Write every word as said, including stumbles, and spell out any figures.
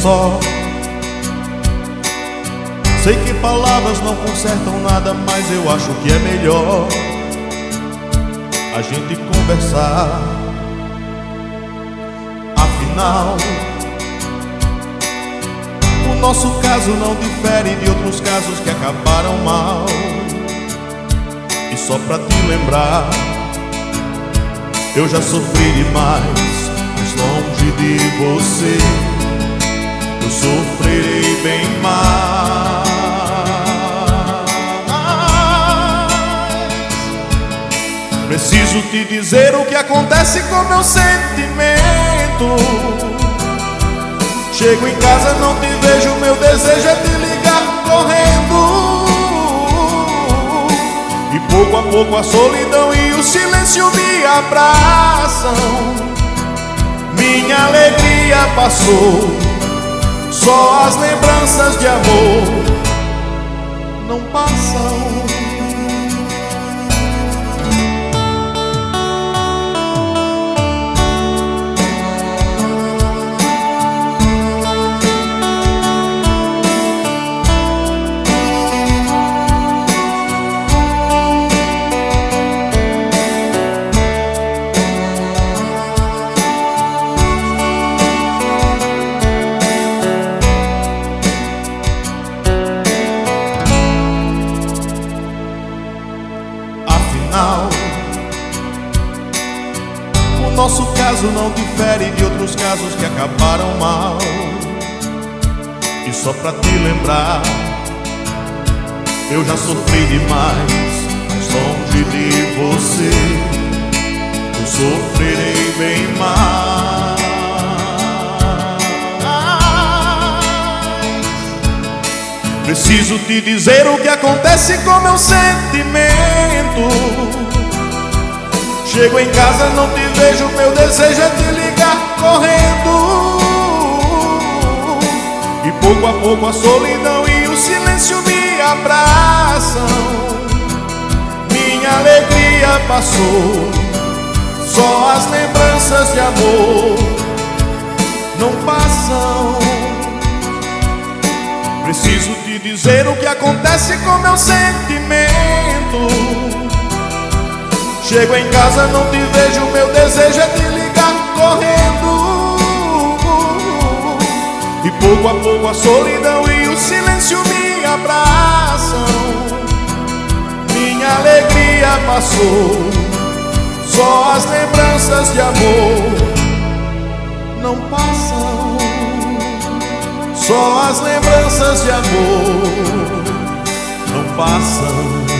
só. Sei que palavras não consertam nada, mas eu acho que é melhor a gente conversar. Afinal, o nosso caso não difere de outros casos que acabaram mal. E só pra te lembrar, eu já sofri demais, mas longe de você eu sofrerei bem mais. Preciso te dizer o que acontece com meu sentimento. Chego em casa, não te vejo, meu desejo é te ligar correndo. E pouco a pouco a solidão e o silêncio me abraçam. Minha alegria passou, só as lembranças de amor não passam. O nosso caso não difere de outros casos que acabaram mal. E só pra te lembrar, eu já sofri demais, mas longe de você eu sofrerei bem mais. Preciso te dizer o que acontece com meu sentimento. Chego em casa, não te vejo, meu desejo é te ligar correndo. E pouco a pouco a solidão e o silêncio me abraçam. Minha alegria passou, só as lembranças de amor não passam. Preciso te dizer o que acontece com meu sentimento. Chego em casa, não te vejo, meu desejo é te ligar correndo. E pouco a pouco a solidão e o silêncio me abraçam. Minha alegria passou, só as lembranças de amor não passam. Só as lembranças de amor não passam.